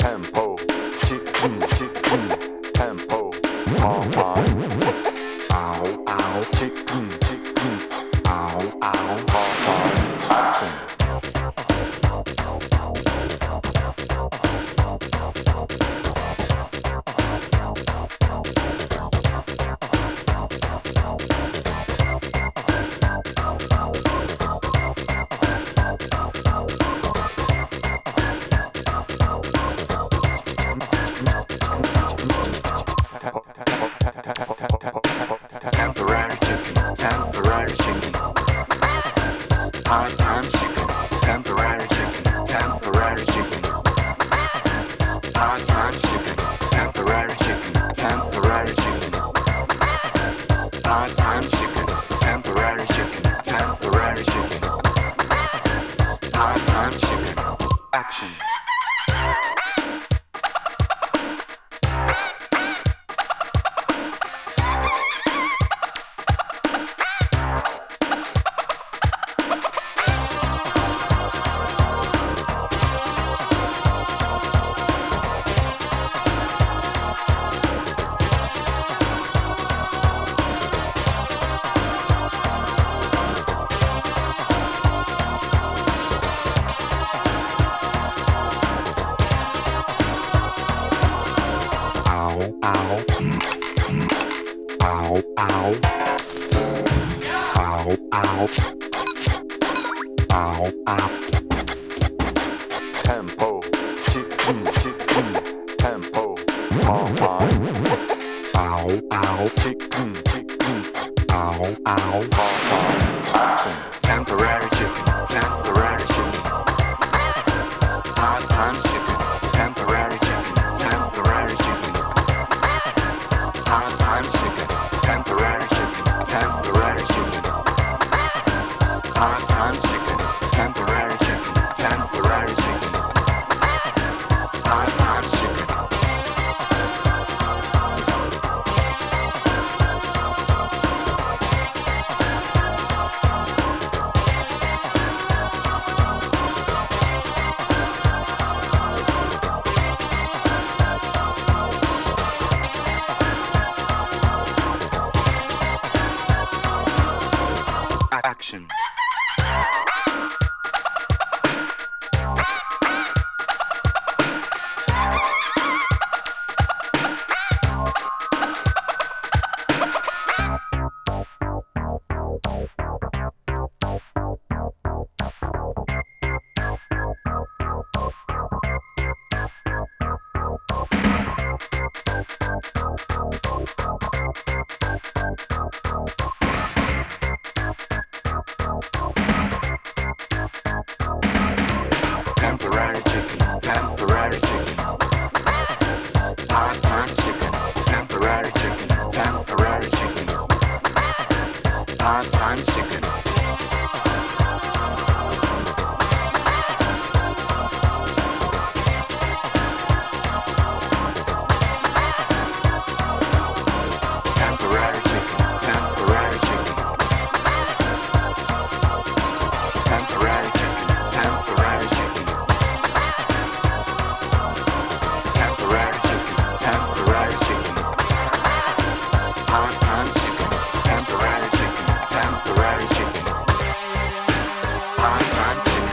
tempo, chicken, chicken, tempo, on, ow, ow, chicken, chicken, ow, ow, on, action. Temporary chicken, temporary chicken. Part-time chicken, temporary chicken, temporary chicken. Part-time chicken, temporary chicken, temporary chicken. Part-time chicken, temporary chicken, temporary chicken. Part-time chicken. Action. Ow, ow, ow, ow, ow, ow, ow. Tempo, chicken, chicken, tempo, on, ow, ow, chicken, chicken, ow, ow, on, action. Temporary chicken, temporary chicken. Part-time chicken, temporary chicken, temporary chicken. Part-time chicken, temporary chicken, temporary chicken. Part-time chicken, temporary chicken, temporary chicken. Part-time chicken. Action. Temporary chicken, temporary chicken. Part-time chicken, temporary chicken, temporary chicken. Part-time chicken. Temporary chicken, temporary chicken. Temporary chicken, temporary chicken. Temporary chicken, temporary chicken. Part-time chicken, temporary chicken, temporary chicken. Part-time chicken.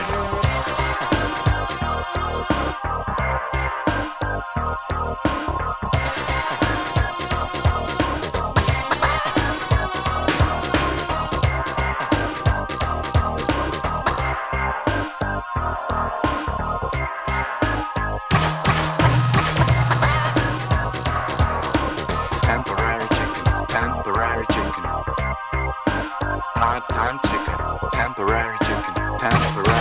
Temporary chicken, temporary chicken. Part-time chicken, temporary chicken, temporary.